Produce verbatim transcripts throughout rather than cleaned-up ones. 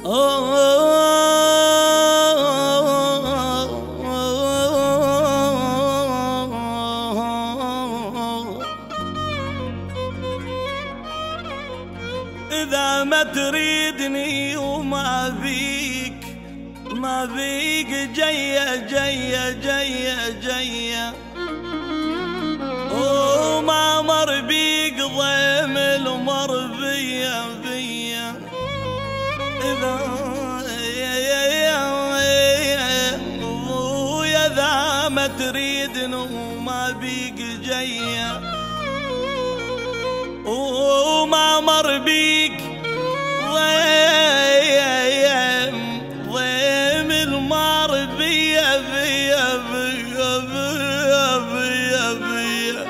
إذا ما تريدني وما فيك ما فيك جاية جاية جاية جاية وما مر بيك ضيمل ومر بيا بيا إذا يا يا يا ويا ذا ما تريدني وما بيك جاية وما مر بيك ضيم ضيم المار بيا بيا بيا بيا بيا بيا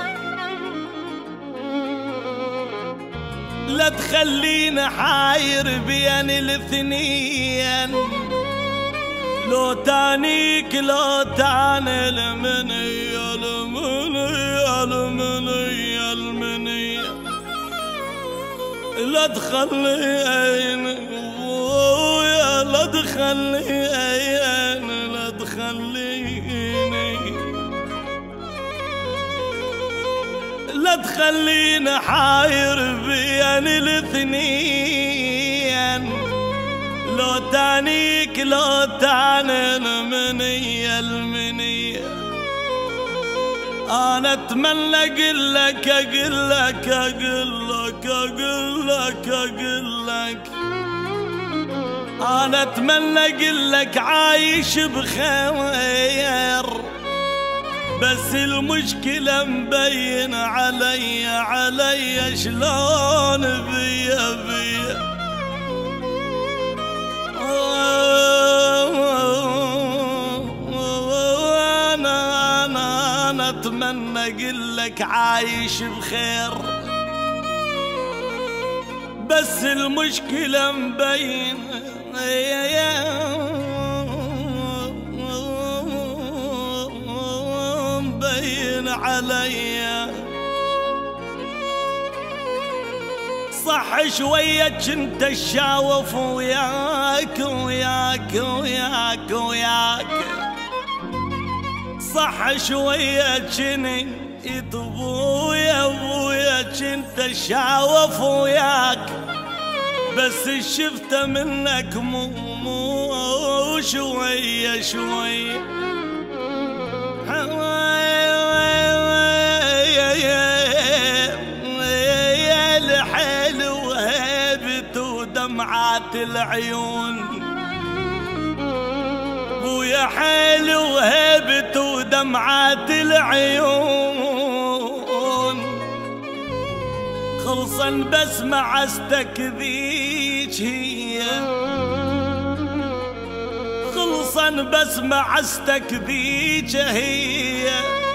لا تخليني حاير بين الاثنين لو تانيك لو تاني المني المني المني المني لا تخلي عيني ويا لا تخلي عيني لا تخليني لا تخليني حاير بين الاثنين لو تانيك لو تاني المنية المنية أنا أتمنى أقول لك أقول لك أقول لك أقول لك أقول لك أنا أتمنى أقول لك عايش بخير بس المشكلة مبين علي علي شلون بيا بيا أتمنى أقول لك عايش بخير بس المشكلة مبين مبين علي صح شوية كنت الشاوف وياك وياك وياك وياك صح شوية جني ابويا ابويا كنت شاوف وياك بس شفت منك مو مو شوية شوية يا الحلو هيبت ودمعات العيون ويا حلو هبت ودمعات العيون خلصا بس معستك ذيك هي خلصا بس معستك ذيك هي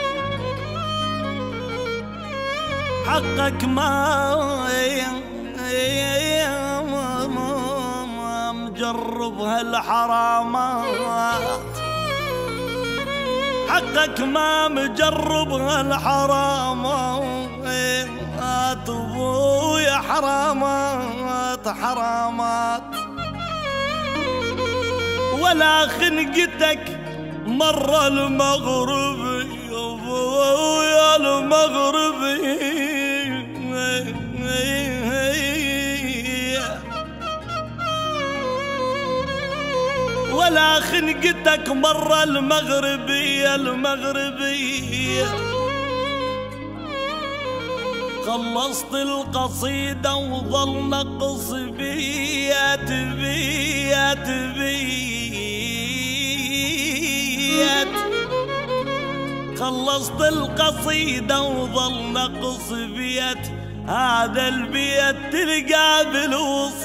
حقك ما مجرب هالحرامات حقك ما مجرب هالحرامات ابويا حرامات حرامات ولا خنقتك مرة المغربي ابويا المغربي ولا خنقتك مرة المغربية المغربية خلصت القصيدة وظل نقص بيات بيات بيات خلصت القصيدة وظل نقص بيات هذا البيت تلقى بالوصول